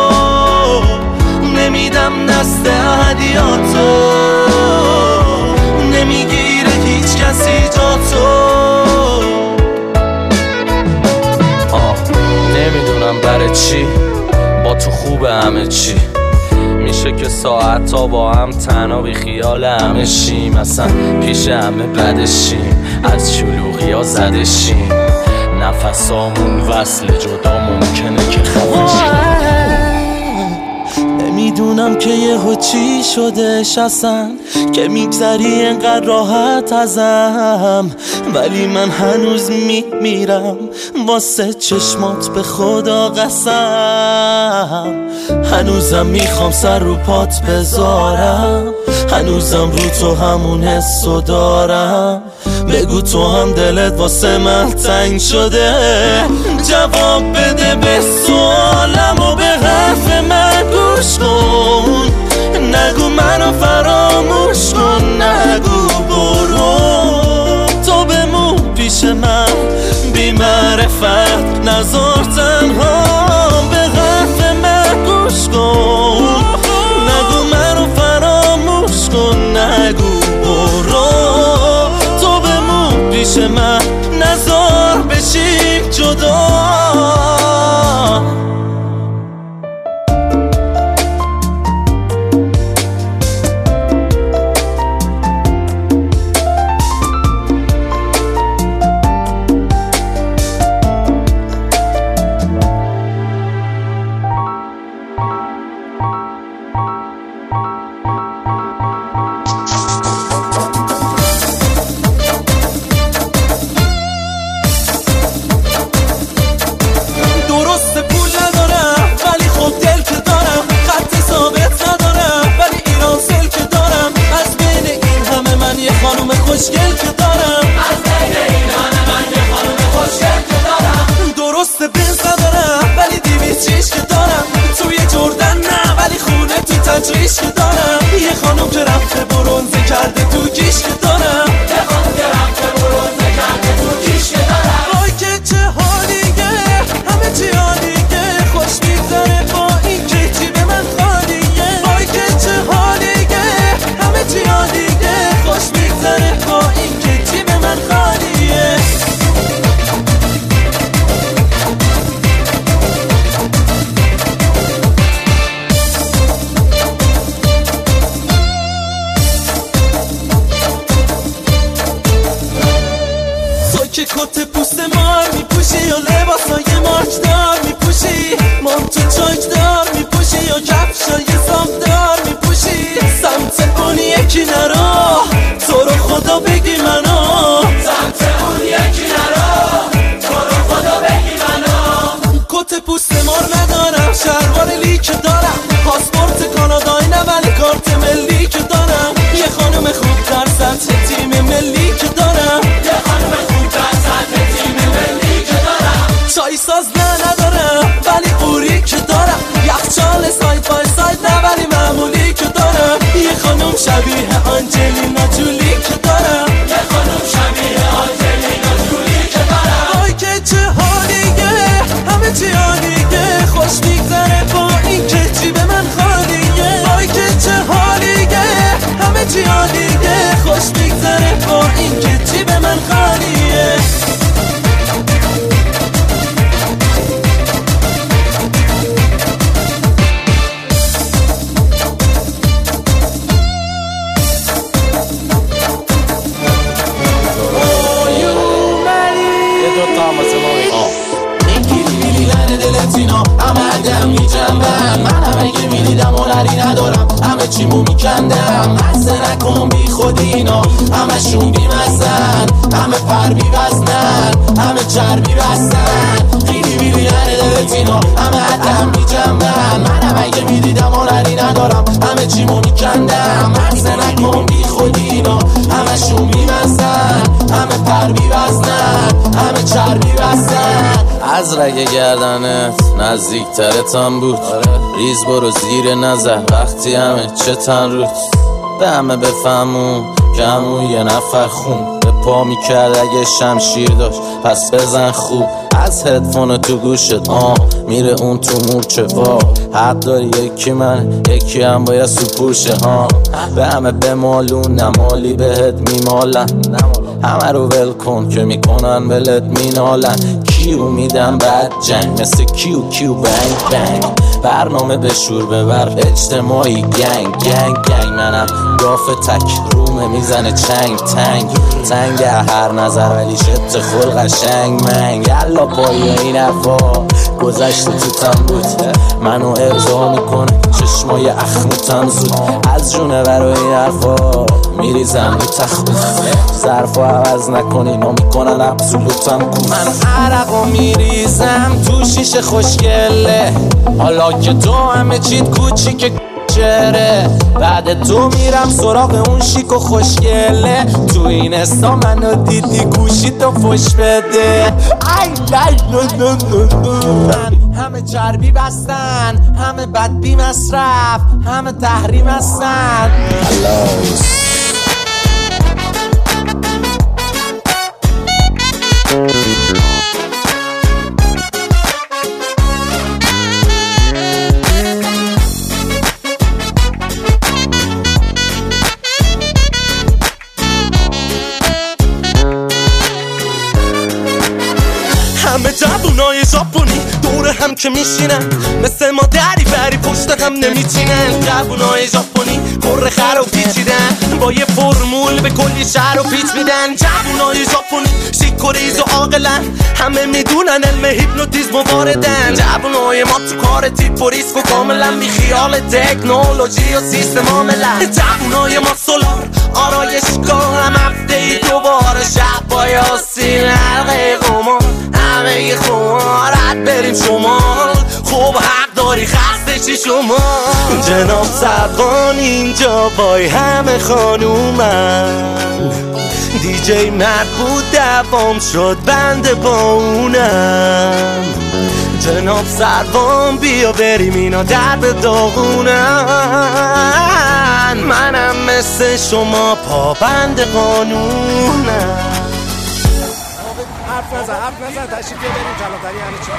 نمیدم دست احدی ها تو، نمیگیره هیچ کسی جا تو. نمیدونم برای چی با تو خوبه همه چی، میشه که ساعت تا با هم تنها بی خیال همه شیم، اصلا پیش همه بدشیم، از شلوغی ها زدشیم، نفسامون وصل جدا ممکنه که خفشیم. نمیدونم که یهو چی شدش اصلا که میگذری انقدر راحت ازم، ولی من هنوز میمیرم واسه چشمات به خدا قسم. هنوزم میخوام سر رو پات بذارم، هنوزم رو تو همون حسو دارم. بگو تو هم دلت واسه من تنگ شده، جواب بده به سوالم و به حرف من گوش کن. نگو منو فراموش کن، نگو برو تو بمون پیش من بی معرفت، نذار تنها به حرف من گوش کن. نگو منو فراموش کن، نگو برو تو بمون پیش من، نذار بشیم جدا. خوشگل که دارم از بین این همه من یه خانوم خوشگل که دارم. درسته بنز ندارم ولی دیویز چیش که دارم. توی جردن نه ولی خونه تو تجریش که دارم. یه خانوم که رفته برونزه کرده تو کیش که دارم. یه خانوم که رفته برونزه کرده تو کیش که دارم. وای که چه حالیه، همه چی حالیه، خوش میگذره با این که جیب من خالیه. وای که چه حالیه، همه چی حالیه، خوش میگذره با این که جیب من خالیه. تو که کت پوست مار میپوشی یا لباسای مارکدار میپوشی، مانتو چاکدار میپوشی یا کفشای ساختار میپوشی. سمت اون یکی نرو، تو رو خدا بگی منو. سمت اون یکی نرو، تو رو خدا بگی منو. کت پوست مار ندارم، شلوار لیک دارم، پاسپورت کانادایی نه ولی کارت ملی که دارم. یه خانم خوب در سطح تیم ملی که دارم. یه خانم خوب در سطح تیم ملی که دارم. چای ساز نه ندارم ولی قوری که دارم. یخچال ساید بای ساید نه ولی معمولی که دارم. یه خانم شبیه آنجلینا جولی که دارم. یه خانم شبیه آنجلینا جولی که دارم. وای که چه حالیه، همه چی حالیه، خوش میگذره با این که جیب من خالیه. وای که چه حالیه، همه چی حالیه، خوش میگذره با این که جیب من خالیه. همه عدم میجنبم، من همه که میدیدم هنری ندارم، همه چیمو میکندم. مزه نکن بی خود اینا، همه شون بی مزن، همه پر بی وزنن، همه چربی بستن. خیلی بیلی نره دلت اینا، همه عدم میجنبم، من همه که میدیدم هنری ندارم، همه چیمو میکندم. مزه نکن بی خود اینا، همه شون بی مزن، همه پر بی وزنن، همه چربی بستن. از رگ گردنت نزدیک ترتم بود، ریز برو زیر نظر وقتی همه چه تن روت. به همه بفهمون که همون یه نفر خون به پا میکرد اگه شمشیر داشت پس بزن خوب. از هدفون تو گوشت آه میره اون تو مورچه وا. حق داری یکی من یکی هم باید سپوشه ها. به همه بمالون نمالی بهت میمالن، همه رو ول کن که میکنن بلت مینالن. کیو میدم بعد جنگ مثل کیو کیو بنگ بنگ برنامه به شور ببر اجتماعی گنگ گنگ گنگ منم گاف تک رومه میزنه چنگ تنگ تنگ هر نظر ولی شت خلق قشنگ منگ یلا پای این حرفا گذشت تو تم بود منو ارضا میکنه چشمای اخموتم زود از جونه برای این حرفا میریزم رو تخت ظرفا عوض نکنی ما میکنن ابسولوتم کوف من عرقا میریزم تو شیشه خوشگله حالا که تو همه چیت کوچیک چهره بعد تو میرم سراغ اون شیک و خوشگله تو این استا منو دیدی گوشی تو فش بده ای همه چربی بستن همه بدبی مصرف همه تحریم هستن همه جوونای ژاپنی دور هم که میشینن مثل ما دری بری پشت هم نمیچینن جوونای ژاپنی کره خر و پیچیدن با یه فرمول به کلی شهر و پیچ میدن جوونای ژاپنی شیک و ریز و عاقلن همه میدونن علم هیپنوتیزم واردن جوونای ما تو کار تیپ و ریسک و کاملا بی خیال تکنولوژی و سیستم عاملن جوونای ما سولار آرایشگاه هم هفته ای دوباره شب با یاسین حلقه قمار همه یه خمارت بریم شمال خوب حق داری خسته چی شما جناب سرقان اینجا وای همه خانومن دیجی مرد بود دوام شد بنده با اونم جناب سروان بیا بریم اینا در به داغونن منم مثل شما پابند قانونم حرف نزن حرف نزن تشریف بریم کلانتری همه چی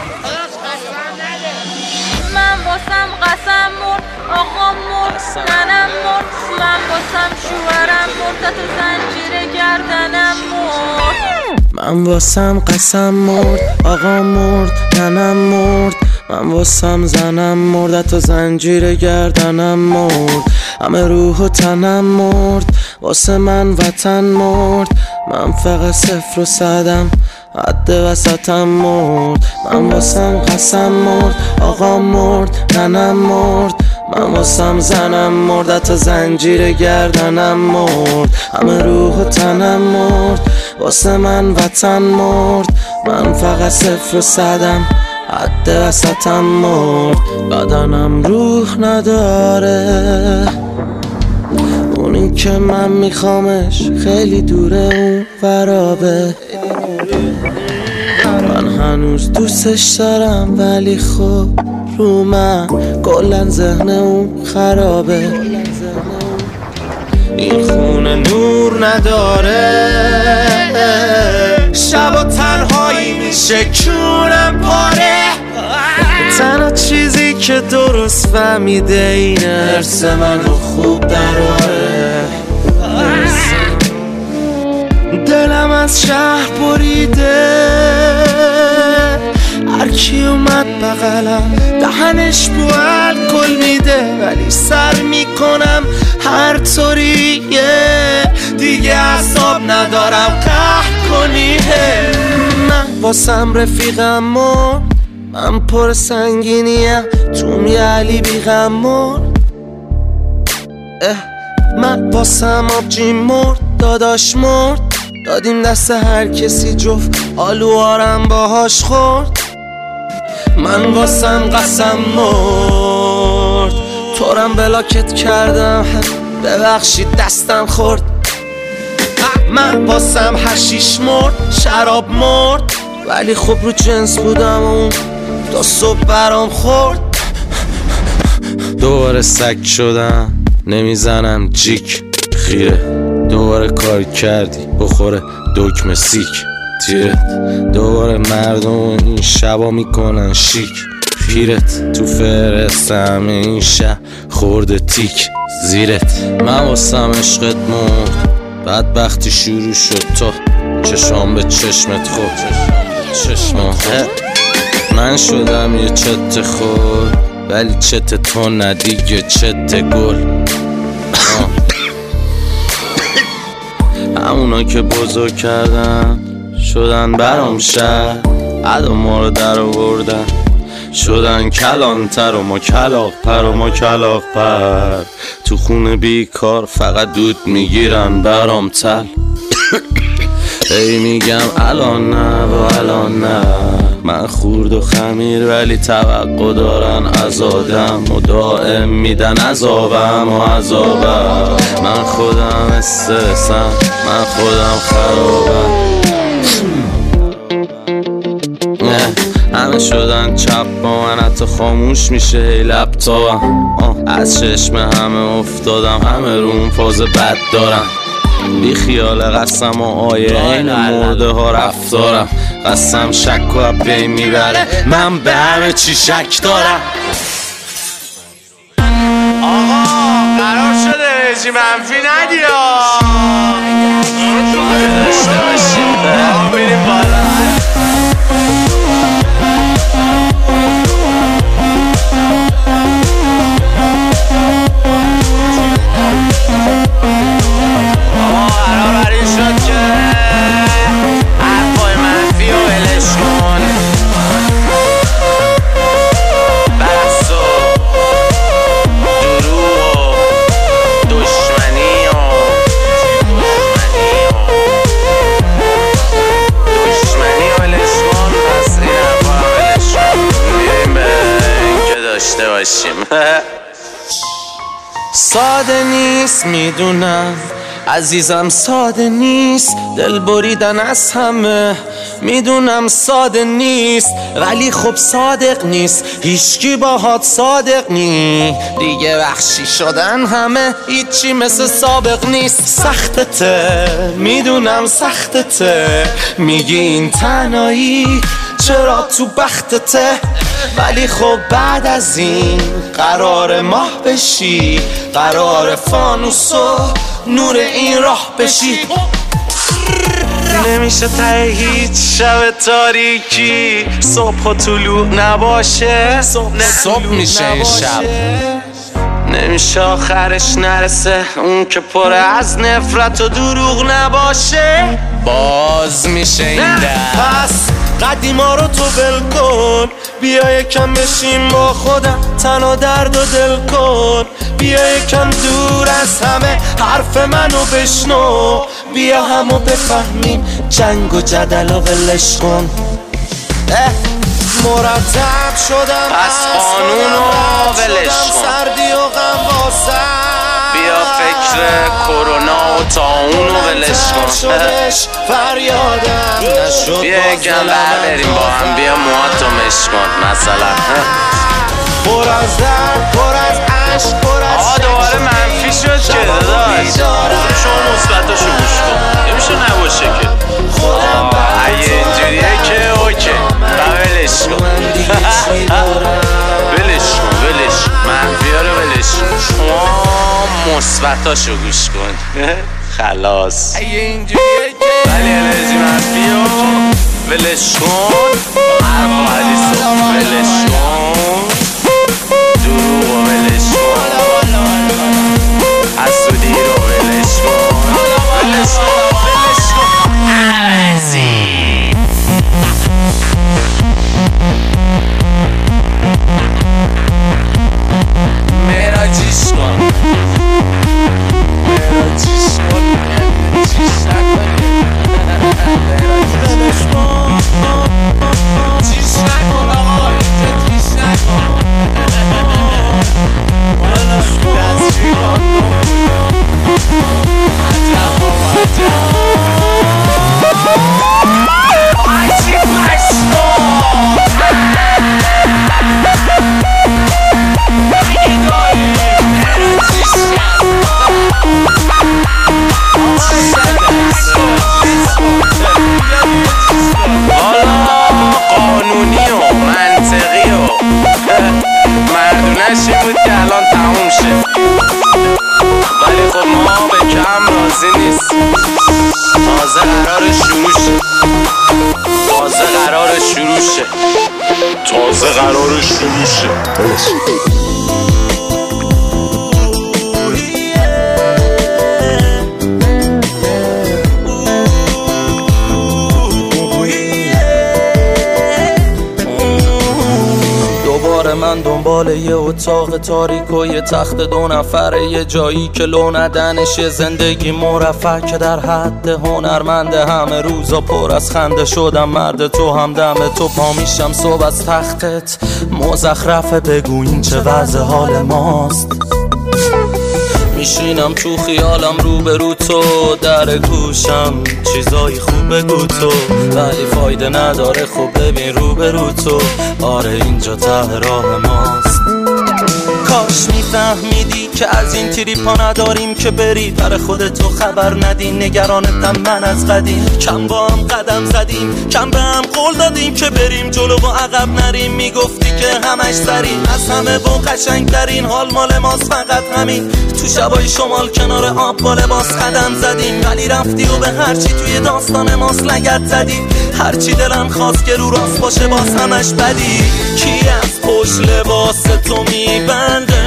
من باسم قسم مرد آقا مرد ننم مرد من باسم شوهرم مرد تو زنجیر گردنم مرد من واسم قسم مرد آقا مرد ننم مرد من واسم زنم مرد تو زنجیر گردنم مرد همه روح و تنم مرد واسه من وطن مرد من فقط صفر و صدم حد وسطم مرد من واسم قسم مرد آقا مرد ننم مرد من واسم زنم مرد تا زنجیر گردنم مرد همه روح و تنم مرد واسه من وطن مرد من فقط صفر و صدم حد وسطم مرد بدنم روح نداره اونی که من میخوامش خیلی دوره اون فرابه من هنوز دوستش دارم ولی خب رو من کلن ذهن اون خرابه این خونه نور نداره شب و تنهایی میشه کونم پاره تنها چیزی که درست فهمیده اینه ارس منو خوب دراره دلم از شهر بریده هرکی اومد بغلم دهنش بو الکل میده ولی سر میکنم هر طوریه دیگه اعصاب ندارم قهر کنی من واسم رفیقم مرد من پر سنگینیم توم یه علی بیغم مرد من واسم آبجیم مرد داداش مرد دادیم دست هر کسی جفت آلوارم باهاش خورد من واسم قسم مرد تورم بلاکت کردم ببخشید دستم خورد من واسم حشیش مرد شراب مرد ولی خب رو جنس بودم اون تا صبح برام خورد دوباره سگ شدم نمیزنم جیک خیره دوباره کار کردی بخوره دکمه سیک تیرت دوباره مردم این شبا میکنن شیک پیرت تو فرستم این شب خورده تیک زیرت من واسم عشقت مرد بدبختی شروع شد تو چشام به چشمت خورد چشمه من شدم یه چت خور ولی چت تو ندیگه چت گل. همونا که بزرگ کردن شدن برام شهر، عدا ما رو در آوردن شدن کلانتر و ما کلاغ پر و ما کلاغ پر. تو خونه بیکار فقط دود میگیرن برام تل. ای میگم الان نه و الان نه، من خورد و خمیر ولی توقع دارن از آدم و دائم میدن عذابم و عذابم. من خودم استرسم، من خودم خرابم. همه شدن چپ با من، حتی خاموش میشه ای لپتاپم. از چشم همه افتادم، همه روم فاز بد دارم. بی خیال قسم و آیه این مرده ها رفتارم. قسم شک و بین میبره، من به همه چی شک دارم. آقا قرار شده رژیم منفی ندی ها، داشته باشیم آقا بریم بالا. ساده نیست میدونم عزیزم، ساده نیست دل بریدن از همه. میدونم ساده نیست ولی خب صادق نیست، هیچکی باهات صادق نی. دیگه وحشی شدن همه، هیچی مثل سابق نیست. سختته میدونم سختته، میگی این تنهایی چرا تو بختته. ولی خب بعد از این قرار ماه بشی، قرار فانوس و نور این راه بشی. نمیشه ته هیچ شب تاریکی صبح و طلوع نباشه، صبح میشه این شب. نمیشه آخرش نرسه اون که پر از نفرت و دروغ نباشه. باز میشه این در. پس قدیما رو تو ول کن، بیا یکم بشیم با خودم تنها درد و دل کن. بیا یکم دور از همه حرف منو بشنو، بیا همو بفهمیم جنگ و جدل و ولش کن. مرتب شدم پس قانونو ولش کن، سردی و غم واسم. بیا فکر کرونا و تاونو ولش کن. فریادم نشد، بیا یکم بریم با هم، بیا موهاتو مش کن مثلا. پر از درد، پر از عشق، پر از آقا دوباره منفی شد که داداش. شما مثبتاشو گوش کن، نمیشه نباشه که. اگه اینجوریه که اوکی و ولش کن. ولش کن ولش منفی‌ها رو ولش کن، شما مثبتاشو گوش کن. خلاص اگه اینجوریه که ولی انرژی منفی‌ها ولش کن، حرف و حدیثو ولش کن، دروغ رو ولش کن، حسودی رو ولش کن، ولش کن ولش کن. عزیز مراجیش کن، مراجیش کن، مراجیش نکنی، مراجیش کن، چیش نکن آقا. شه، تازه قرار شروع شه. من دنبال یه اتاق تاریک و یه تخت دو نفره، یه جایی که لو ندنش، یه زندگی مرفع که در حد هنرمنده. همه روزا پر از خنده شدم مرد تو، هم دم تو پا میشم صبح از تختت. مزخرفه بگو این چه وضع حال ماست. میشینم تو خیالم رو به رو تو، در گوشم چیزای خوب بگو تو، ولی فایده نداره خب ببین رو به رو تو. آره اینجا ته راه ماست. کاش میفهمیدی که از این تریپا نداریم که بری در خودتو خبر ندی. نگرانتم من از قدیم، کم با هم قدم زدیم، کم به هم قول دادیم که بریم جلو و عقب نریم. میگفتی که همش سریم، از همه با قشنگ ترین حال مال ماست فقط همین. تو شبای شمال کنار آب با لباس قدم زدیم، ولی رفتی و به هرچی توی داستان ماست لگد زدی. هرچی دلم خواست که رو راست باشه باز همش بدی. کی از پشت لباس تو میبنده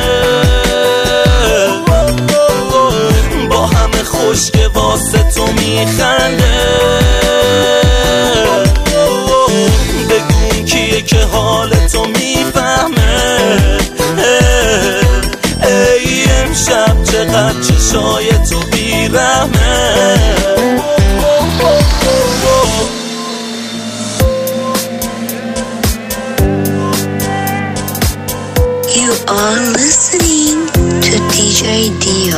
با همه خوشگه واسه تو میخنده؟ بگو کیه که حال تو میفهمه؟ ای امشب چقدر چشای تو بیرحمه. You are listening to دی جی Dio.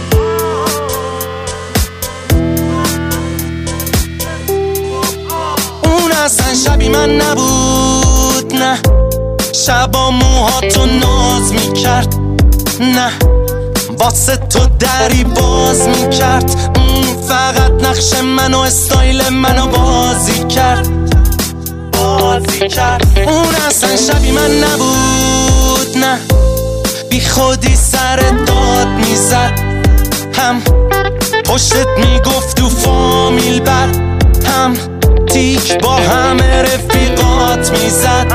اون اصلا شبی من نبود، نه شبا موهاتو ناز میکرد، نه واسه تو دری باز میکرد. فقط نقش منو استایل منو بازی کرد بازی کرد. اون اصلا شبی من نبود، نه بی خودی سر داد میزد، هم پشتت میگفت تو فامیل بد، هم تیک با همه رفیقات میزد.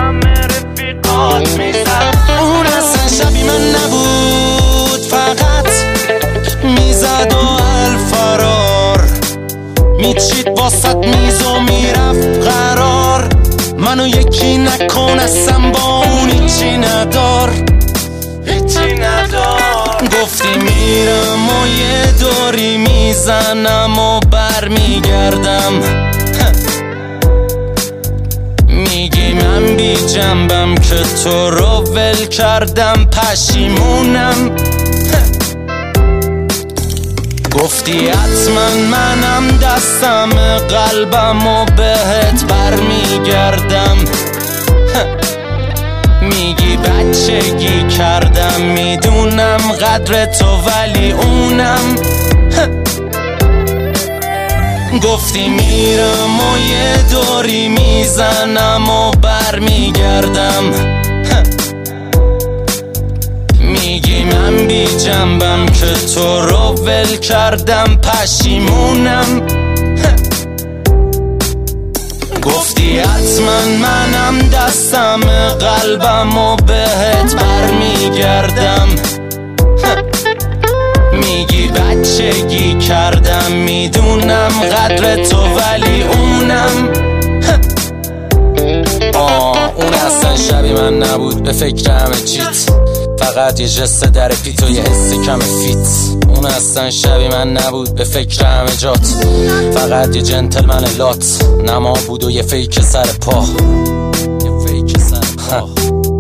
اون اصلا شبی من نبود، فقط میزد و الفرار میچید واسط میز و میرفت قرار. منو یکی نکن اصلا با اون هیچی ندار هیچی ندار. گفتی میرم و یه دوری میزنم و بر میگردم، میگی من بی جنبم که تو رو ول کردم پشیمونم. گفتی حتما منم دستم قلبم و بهت بر میگردم. میگی بچگی کردم میدونم قدر تو ولی اونم. گفتی میرم و یه دوری میزنم و بر میگردم، میگی من بی جنبم که تو رو ول کردم پشیمونم. گفتی حتما منم دستم قلبم و بهت بر میگردم. میگی بچگی کردم میدونم قدر تو ولی اونم. آه اون اصلا شبی من نبود، به فکر همه چیت، فقط یه جست در پیت و یه حس کم فیت. اون اصلا شبی من نبود، به فکر همه جات، فقط یه جنتلمن لات. نما بود و یه فیک سر پا، یه فیک سر پا.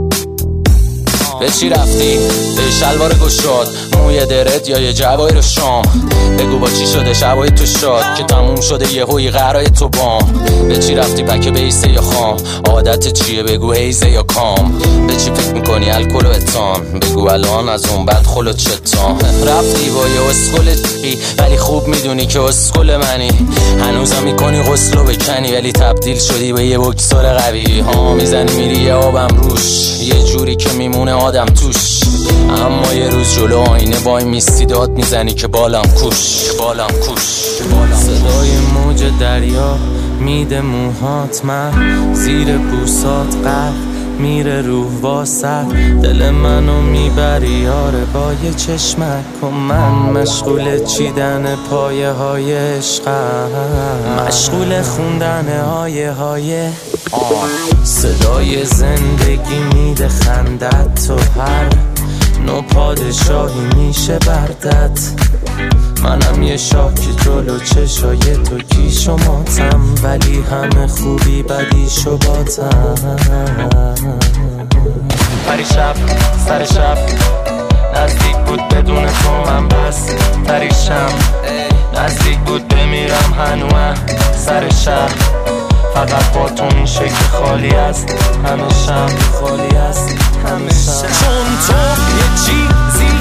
به چی رفتی؟ به شلوار گشاد، موی درت یا یه جوایر شام؟ بگو با چی شده شبای تو شاد که تموم شده یه هوی قرای تو بام؟ به چی رفتی پک بیسه یا خام؟ عادت چیه بگو هیزه یا کام؟ به چی فکر میکنی الکل و اتان؟ بگو الان از اون بعد خلوت چتان؟ رفتی با یه اسکل دیگی ولی خوب میدونی که اسکل منی. هنوزم میکنی غسلو بکنی ولی تبدیل شدی به یه بکسور قوی. ها میزنی میری یه آبم روش، یه جوری که میمونه آدم توش. اما یه روز جلو آینه وای میستی داد میزنی که بالم کوش، که بالم کوش. صدای موج دریا میده موهات من زیر بوسات غرق میره روح واسه دل منو میبری یاره با یه چشمک و من مشغول چیدن پایه های عشقم مشغول خوندن آیه های صدای زندگی میده خندت تو هر نو پادشاهی میشه بردت منم یه شاکی جلو چشای تو کیش و ماتم ولی همه خوبی بدیش و باتم پریشب سر شب نزدیک بود بدون تو من بس پریشم نزدیک بود بمیرم هنوه سر شب فقط با تو میشه که خالی است همه شم خالی است همه شم چون تو یه چیزی